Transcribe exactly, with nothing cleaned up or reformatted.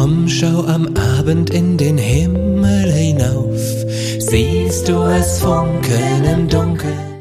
Komm, schau am Abend in den Himmel hinauf, siehst du es funkeln im Dunkeln?